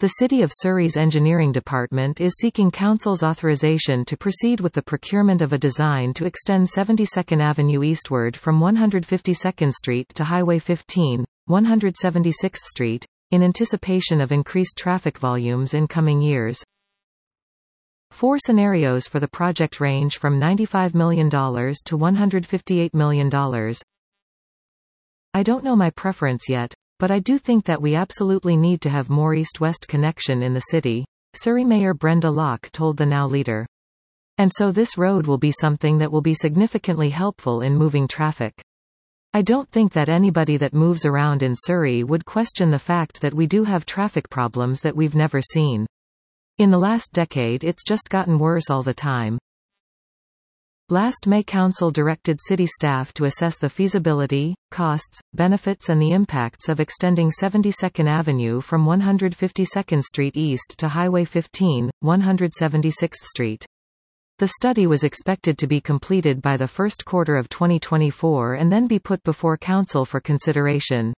The City of Surrey's Engineering Department is seeking Council's authorization to proceed with the procurement of a design to extend 72nd Avenue eastward from 152nd Street to Highway 15, 176th Street, in anticipation of increased traffic volumes in coming years. 4 scenarios for the project range from $95 million to $158 million. I don't know my preference yet, but I do think that we absolutely need to have more east-west connection in the city, Surrey Mayor Brenda Locke told the Now Leader. And so this road will be something that will be significantly helpful in moving traffic. I don't think that anybody that moves around in Surrey would question the fact that we do have traffic problems that we've never seen. In the last decade it's just gotten worse all the time. Last May Council directed city staff to assess the feasibility, costs, benefits and the impacts of extending 72nd Avenue from 152nd Street East to Highway 15, 176th Street. The study was expected to be completed by the first quarter of 2024 and then be put before Council for consideration.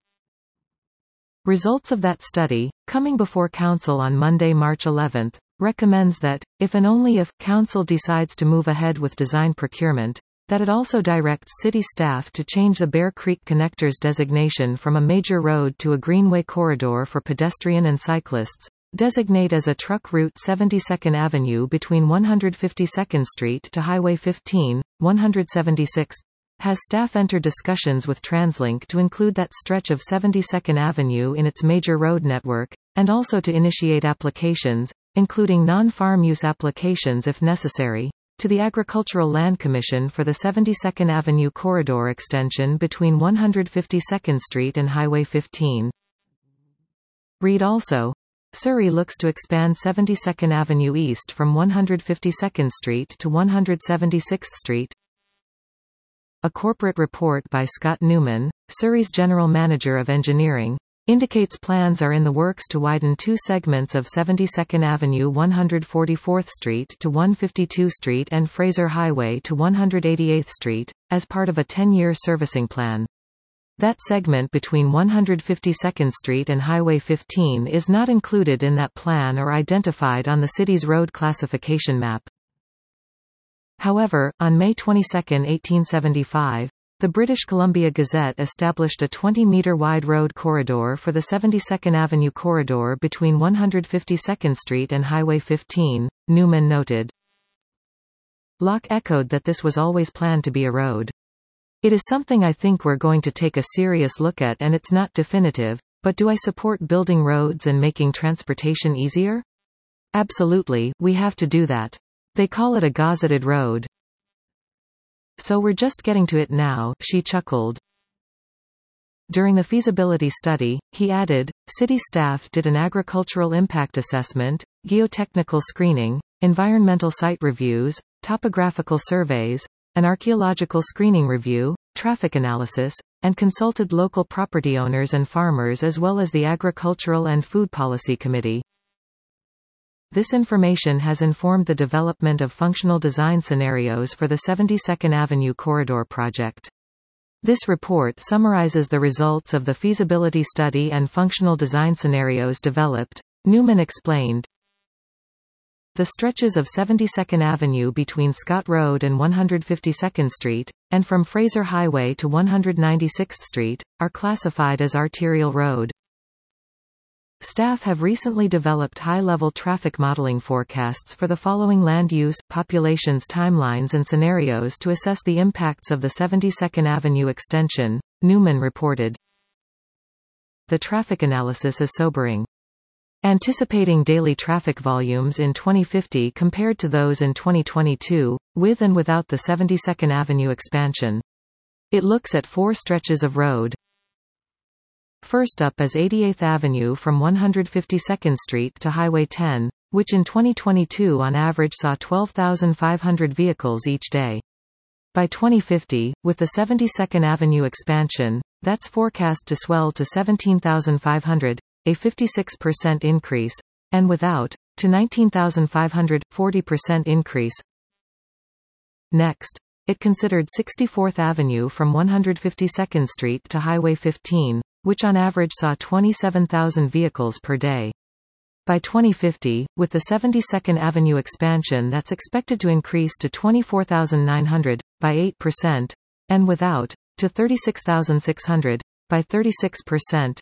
Results of that study, coming before Council on Monday, March 11, recommends that, if and only if, Council decides to move ahead with design procurement, that it also directs city staff to change the Bear Creek Connector's designation from a major road to a greenway corridor for pedestrian and cyclists, designate as a truck route 72nd Avenue between 152nd Street to Highway 15, 176th, has staff enter discussions with TransLink to include that stretch of 72nd Avenue in its major road network, and also to initiate applications, including non-farm use applications if necessary, to the Agricultural Land Commission for the 72nd Avenue corridor extension between 152nd Street and Highway 15. Read also, Surrey looks to expand 72nd Avenue East from 152nd Street to 176th Street. A corporate report by Scott Newman, Surrey's General Manager of Engineering, indicates plans are in the works to widen 2 segments of 72nd Avenue 144th Street to 152 Street and Fraser Highway to 188th Street, as part of a 10-year servicing plan. That segment between 152nd Street and Highway 15 is not included in that plan or identified on the city's road classification map. However, on May 22, 1875, the British Columbia Gazette established a 20-meter-wide road corridor for the 72nd Avenue corridor between 152nd Street and Highway 15, Newman noted. Locke echoed that this was always planned to be a road. It is something I think we're going to take a serious look at, and it's not definitive, but do I support building roads and making transportation easier? Absolutely, we have to do that. They call it a gazetted road. So we're just getting to it now, she chuckled. During the feasibility study, he added, city staff did an agricultural impact assessment, geotechnical screening, environmental site reviews, topographical surveys, an archaeological screening review, traffic analysis, and consulted local property owners and farmers as well as the Agricultural and Food Policy Committee. This information has informed the development of functional design scenarios for the 72nd Avenue corridor project. This report summarizes the results of the feasibility study and functional design scenarios developed, Newman explained. The stretches of 72nd Avenue between Scott Road and 152nd Street, and from Fraser Highway to 196th Street, are classified as arterial road. Staff have recently developed high-level traffic modeling forecasts for the following land use, populations timelines and scenarios to assess the impacts of the 72nd Avenue extension, Newman reported. The traffic analysis is sobering. Anticipating daily traffic volumes in 2050 compared to those in 2022, with and without the 72nd Avenue expansion. It looks at 4 stretches of road. First up is 88th Avenue from 152nd Street to Highway 10, which in 2022 on average saw 12,500 vehicles each day. By 2050, with the 72nd Avenue expansion, that's forecast to swell to 17,500, a 56% increase, and without, to 19,500, 40% increase. Next, it considered 64th Avenue from 152nd Street to Highway 15, which on average saw 27,000 vehicles per day. By 2050, with the 72nd Avenue expansion that's expected to increase to 24,900, by 8%, and without, to 36,600, by 36%.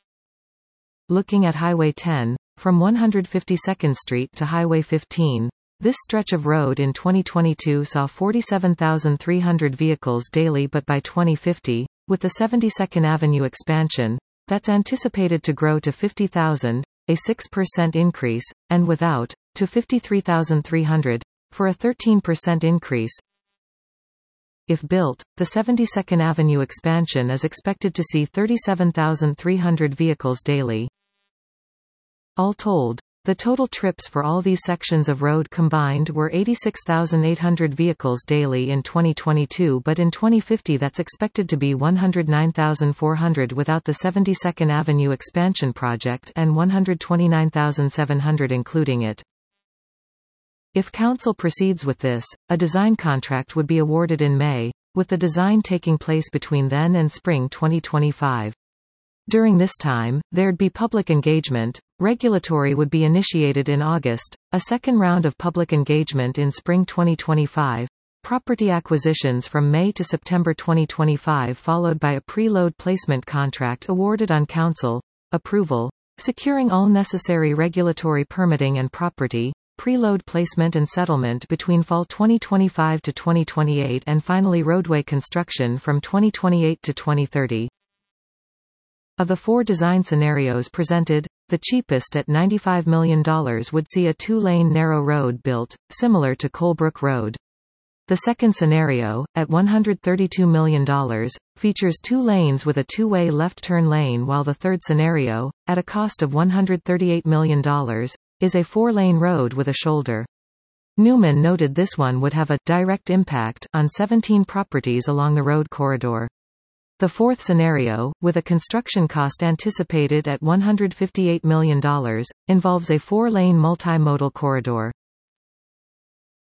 Looking at Highway 10, from 152nd Street to Highway 15, this stretch of road in 2022 saw 47,300 vehicles daily, but by 2050, with the 72nd Avenue expansion, that's anticipated to grow to 50,000, a 6% increase, and without, to 53,300, for a 13% increase. If built, the 72nd Avenue expansion is expected to see 37,300 vehicles daily. All told, the total trips for all these sections of road combined were 86,800 vehicles daily in 2022, but in 2050 that's expected to be 109,400 without the 72nd Avenue expansion project and 129,700 including it. If Council proceeds with this, a design contract would be awarded in May, with the design taking place between then and spring 2025. During this time, there'd be public engagement, regulatory would be initiated in August, a second round of public engagement in spring 2025, property acquisitions from May to September 2025 followed by a pre-load placement contract awarded on Council approval, securing all necessary regulatory permitting and property, pre-load placement and settlement between fall 2025 to 2028 and finally roadway construction from 2028 to 2030. Of the four design scenarios presented, the cheapest at $95 million would see a two-lane narrow road built, similar to Colebrook Road. The second scenario, at $132 million, features two lanes with a two-way left turn lane, while the third scenario, at a cost of $138 million, is a four-lane road with a shoulder. Newman noted this one would have a direct impact on 17 properties along the road corridor. The fourth scenario, with a construction cost anticipated at $158 million, involves a four-lane multimodal corridor.